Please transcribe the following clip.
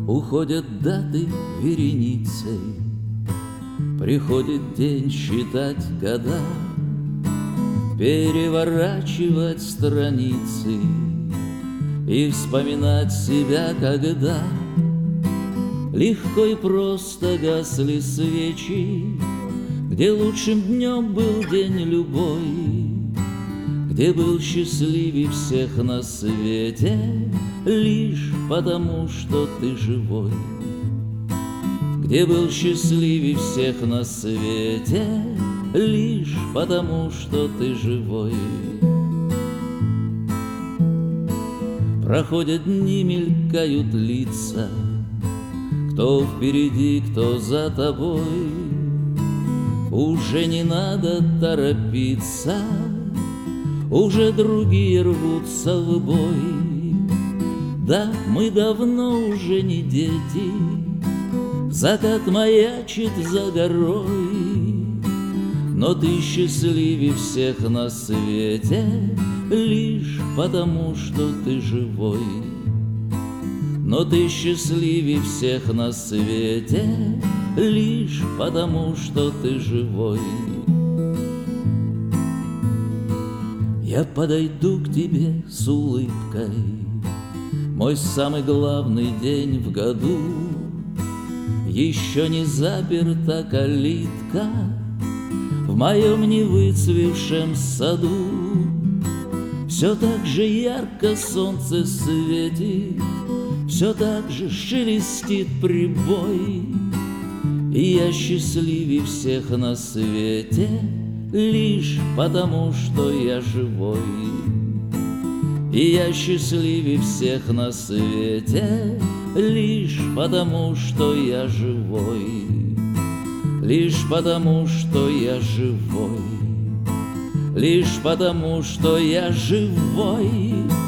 Уходят даты вереницей, приходит день считать года, переворачивать страницы и вспоминать себя, когда легко и просто гасли свечи, где лучшим днем был день любой, где был счастливей всех на свете, лишь потому, что ты живой. Где был счастливей всех на свете, лишь потому, что ты живой. Проходят дни, мелькают лица, кто впереди, кто за тобой. Уже не надо торопиться, уже другие рвутся в бой. Да, мы давно уже не дети, закат маячит за горой, но ты счастливей всех на свете, лишь потому, что ты живой. Но ты счастливей всех на свете, лишь потому, что ты живой. Я подойду к тебе с улыбкой, мой самый главный день в году. Еще не заперта калитка в моем невыцвевшем саду. Все так же ярко солнце светит, все так же шелестит прибой, и я счастливей всех на свете, лишь потому, что я живой. И я счастливей всех на свете, лишь потому, что я живой. Лишь потому, что я живой. Лишь потому, что я живой.